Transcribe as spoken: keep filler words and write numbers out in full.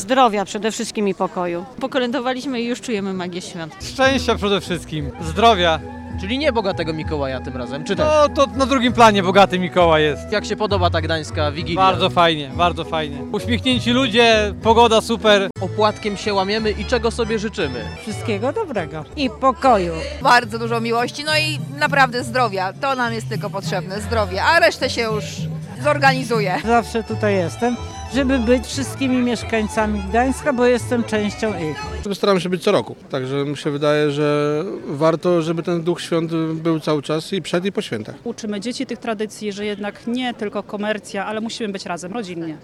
Zdrowia przede wszystkim i pokoju. Pokolędowaliśmy i już czujemy magię świąt. Szczęścia przede wszystkim, zdrowia. Czyli nie bogatego Mikołaja tym razem, czy też? No to na drugim planie bogaty Mikołaj jest. Jak się podoba ta gdańska Wigilia? Bardzo fajnie, bardzo fajnie. Uśmiechnięci ludzie, pogoda super. Opłatkiem się łamiemy i czego sobie życzymy? Wszystkiego dobrego i pokoju. Bardzo dużo miłości, no i naprawdę zdrowia. To nam jest tylko potrzebne, zdrowie, a resztę się już zorganizuje. Zawsze tutaj jestem, żeby być wszystkimi mieszkańcami Gdańska, bo jestem częścią ich. Staramy się być co roku, także mi się wydaje, że warto, żeby ten duch świąt był cały czas i przed i po świętach. Uczymy dzieci tych tradycji, że jednak nie tylko komercja, ale musimy być razem, rodzinnie.